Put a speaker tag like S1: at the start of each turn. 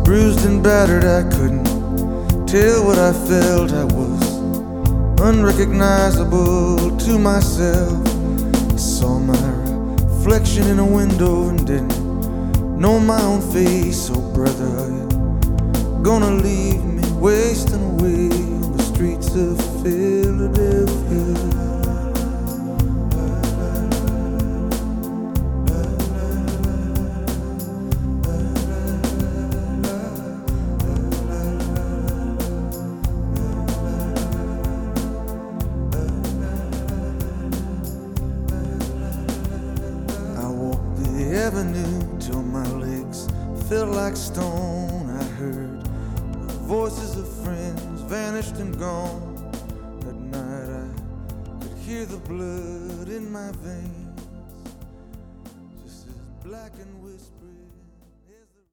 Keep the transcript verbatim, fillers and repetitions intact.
S1: Bruised and battered, I couldn't tell what I felt. I was unrecognizable to myself. I saw my reflection in a window and didn't know my own face. Oh brother, are you gonna leave me wasting away on the streets of Philadelphia? Avenue till my legs felt like stone. I heard the voices of friends vanished and gone. At night I could hear the blood in my veins, just as black and